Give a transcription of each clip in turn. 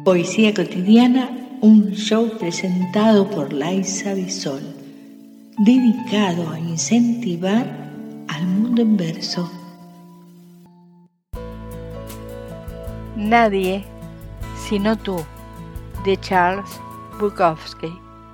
Poesía cotidiana, un show presentado por Laisa Bisol, dedicado a incentivar al mundo en verso. Nadie, sino tú, de Charles Bukowski.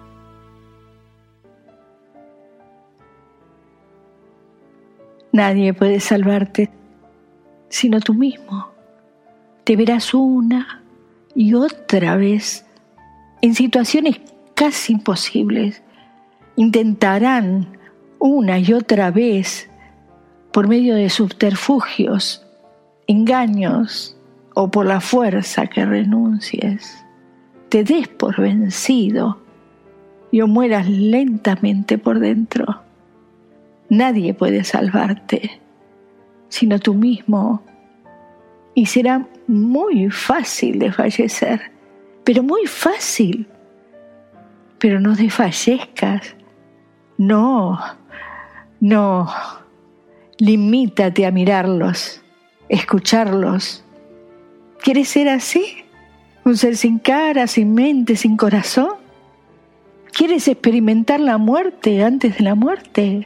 Nadie puede salvarte, sino tú mismo. Te verás una y otra vez en situaciones casi imposibles. Intentarán una y otra vez por medio de subterfugios, engaños o por la fuerza que renuncies. Te des por vencido y o mueras lentamente por dentro. Nadie puede salvarte, sino tú mismo. Y será muy fácil desfallecer, pero muy fácil. Pero no desfallezcas. No. Limítate a mirarlos, escucharlos. ¿Quieres ser así? ¿Un ser sin cara, sin mente, sin corazón? ¿Quieres experimentar la muerte antes de la muerte?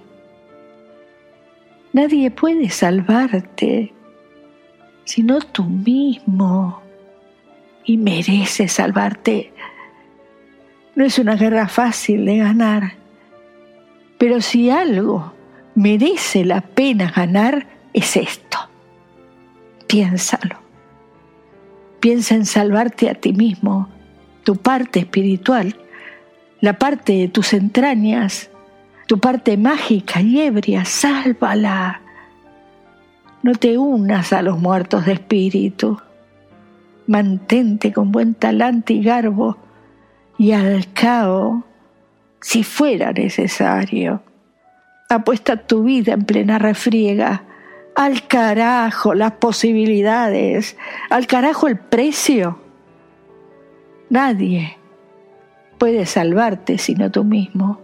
Nadie puede salvarte, sino tú mismo. Y mereces salvarte. No es una guerra fácil de ganar, pero si algo merece la pena ganar, es esto. Piénsalo. Piensa en salvarte a ti mismo, tu parte espiritual, la parte de tus entrañas, tu parte mágica y ebria, sálvala. No te unas a los muertos de espíritu. Mantente con buen talante y garbo, y al cabo, si fuera necesario, apuesta tu vida en plena refriega. Al carajo las posibilidades, al carajo el precio. Nadie puede salvarte sino tú mismo.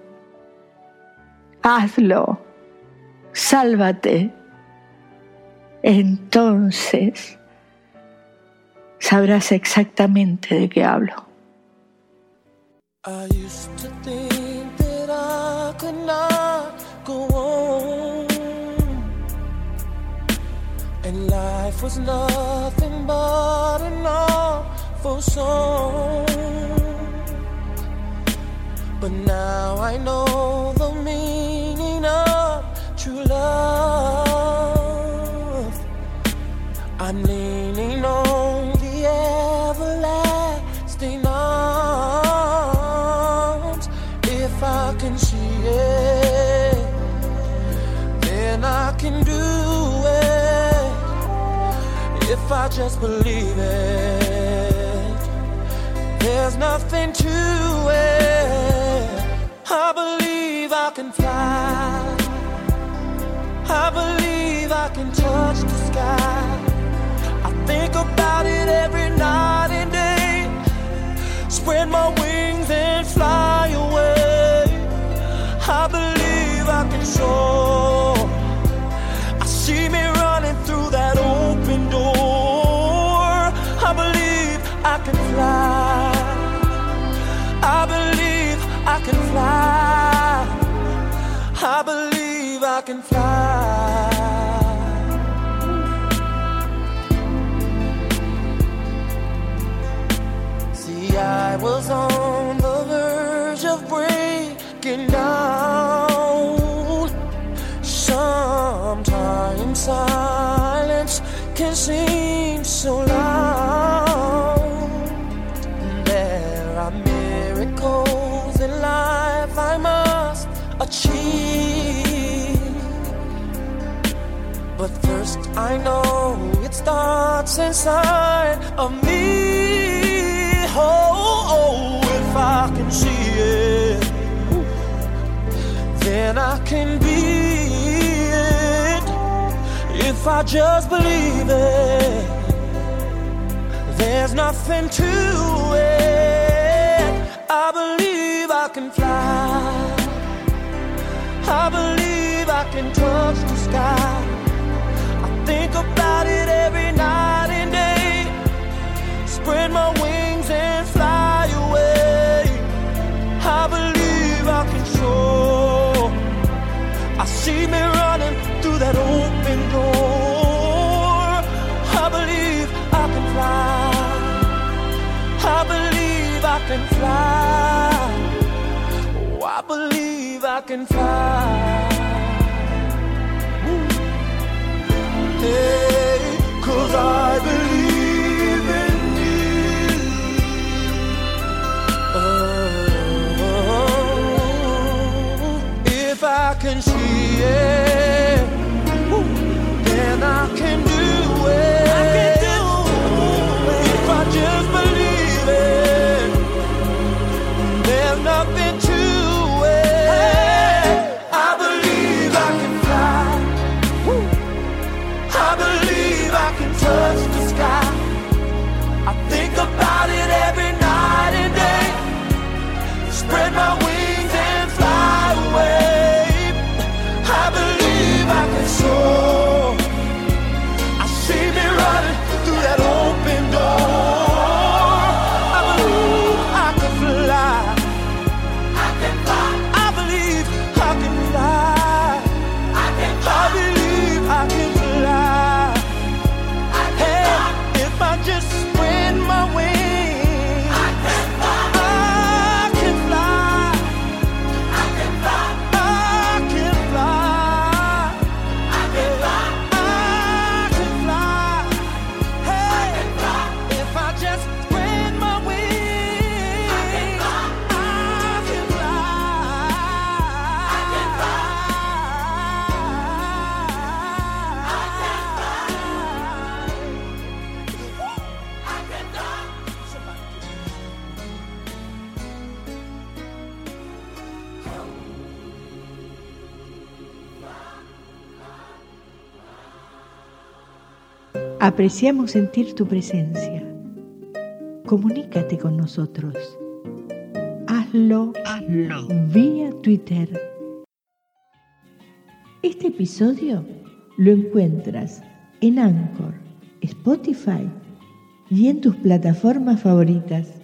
Hazlo, sálvate. Entonces sabrás exactamente de qué hablo. I used to think that I could not go on, and life was nothing but an awful song. But now I know the meaning of true love. I'm leaning on the everlasting arms. If I can see it, then I can do it. If I just believe it, there's nothing to it. I believe I can fly. I believe I can touch the sky. I think about it every night and day. Spread my wings and fly away. I believe I can soar. I see me running through that open door. I believe I can fly. I believe I can fly. I believe I can fly. See, I was on the verge of breaking down. Sometimes silence can seem so loud. There are miracles in life I must achieve. But first I know it starts inside of me. Oh, if I can see it, then I can be it. If I just believe it, there's nothing to it. I believe I can fly. I believe I can touch the sky. I think about it every night and day. Spread my wings and fly away. I believe I can soar. I see me running through that open door. I believe I can fly. I believe I can fly. Oh, I believe I can fly. Hey, 'cause I believe in you. Oh, if I can see it, then I can do it. I can do it. If I just believe it, there's nothing to it. Hey, I believe I can fly. I believe I can touch the sky. I think about it every night and day. Spread my wings and fly away. I believe I can soar. I see me running through that open door. I believe I can fly. I can fly. I believe I can fly. I can fly. I believe I can fly. Hey, if I just spread my wings, I can fly. I can fly. I can fly. I can fly. I can fly. I can fly. Hey, if I just spread my wings, I can fly. I can fly. Apreciamos sentir tu presencia. Comunícate con nosotros. Hazlo vía Twitter. Este episodio lo encuentras en Anchor, Spotify y en tus plataformas favoritas.